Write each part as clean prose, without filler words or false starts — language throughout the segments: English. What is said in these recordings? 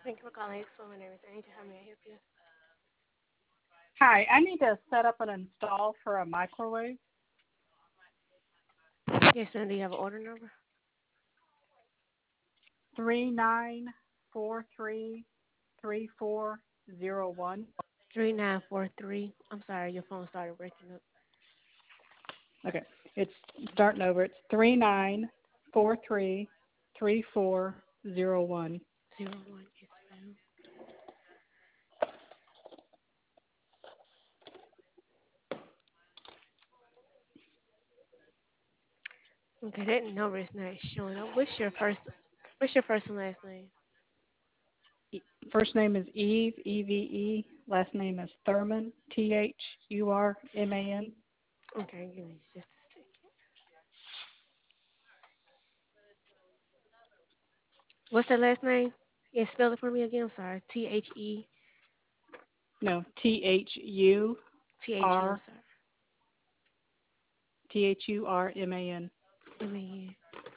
Thank you for calling Expo. My name is Angel. How may I help you? Hi, I need to set up an install for a microwave. Yes, ma'am. Do you have an order number? 39433401. 3943. I'm sorry, your phone started breaking up. Okay, it's starting over. It's 39433401. 01. Yes, ma'am. Okay, that number is not showing up. What's your first and last name? First name is Eve, Eve. Last name is Thurman, Thurman. Okay, give me just a second. What's that last name? Yeah, spell it for me again. I'm sorry. No, Thur. I'm sorry. Thurman. Man.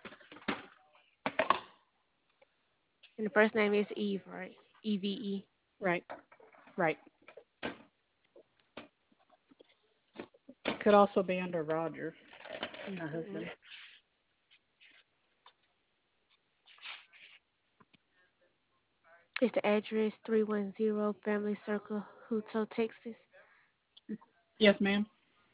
And the first name is Eve, right? Eve. Right, right. Could also be under Roger, my Mm-hmm. husband. Is the address 310 Family Circle, Hutto, Texas? Yes, ma'am.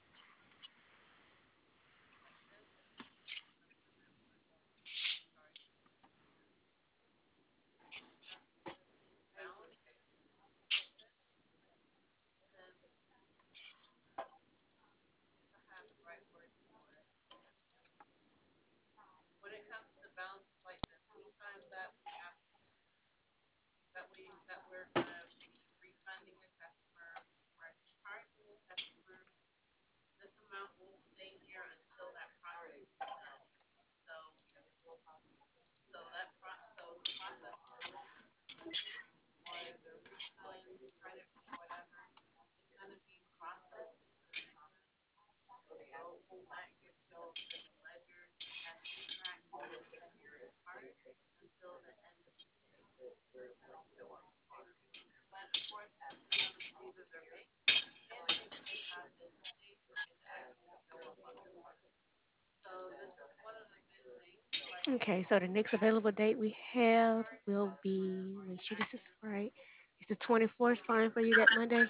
Okay, so the next available date we have will be, make sure this is right. It's the 24th, fine for you that Monday?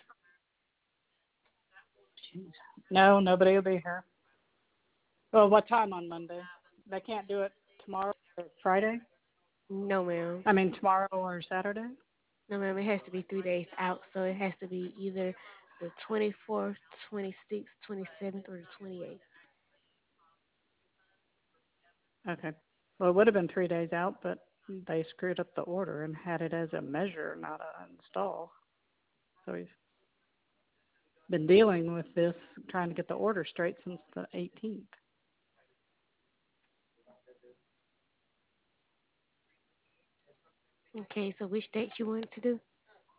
Jeez. No, nobody will be here. Well, what time on Monday? They can't do it tomorrow or Friday? No, ma'am. I mean, tomorrow or Saturday? No, ma'am. It has to be 3 days out, so it has to be either the 24th, 26th, 27th, or the 28th. Okay. Well, it would have been 3 days out, but they screwed up the order and had it as a measure, not an install. So we've been dealing with this, trying to get the order straight since the 18th. Okay, so which date you want to do?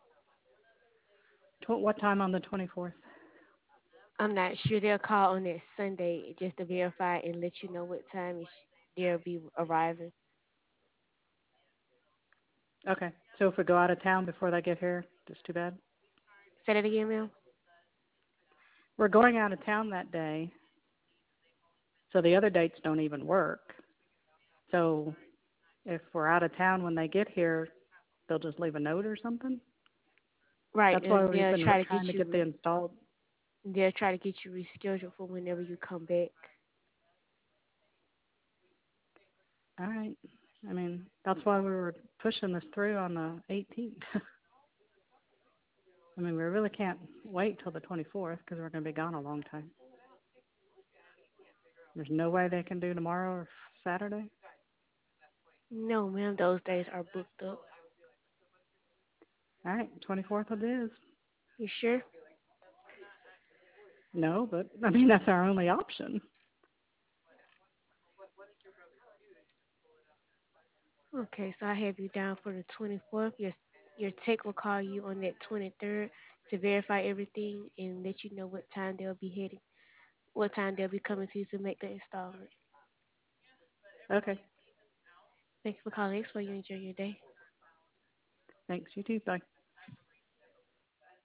What time on the 24th? I'm not sure. They'll call on that Sunday just to verify and let you know what time they'll be arriving. Okay. So if we go out of town before they get here, just too bad. Say that again, ma'am. We're going out of town that day, so the other dates don't even work. So if we're out of town when they get here, they'll just leave a note or something. Right, That's why we've they'll been try to get trying to you get the installed. they'll try to get you rescheduled for whenever you come back. All right. I mean, that's why we were pushing this through on the 18th. I mean, we really can't wait till the 24th because we're going to be gone a long time. There's no way they can do tomorrow or Saturday. No, ma'am, those days are booked up. All right, 24th it is. You sure? No, but I mean, that's our only option. Okay, so I have you down for the 24th. Your tech will call you on that 23rd to verify everything and let you know what time they'll be coming to you to make the installment. Okay. Thank you for calling Expo. You enjoy your day. Thanks. You too. Bye.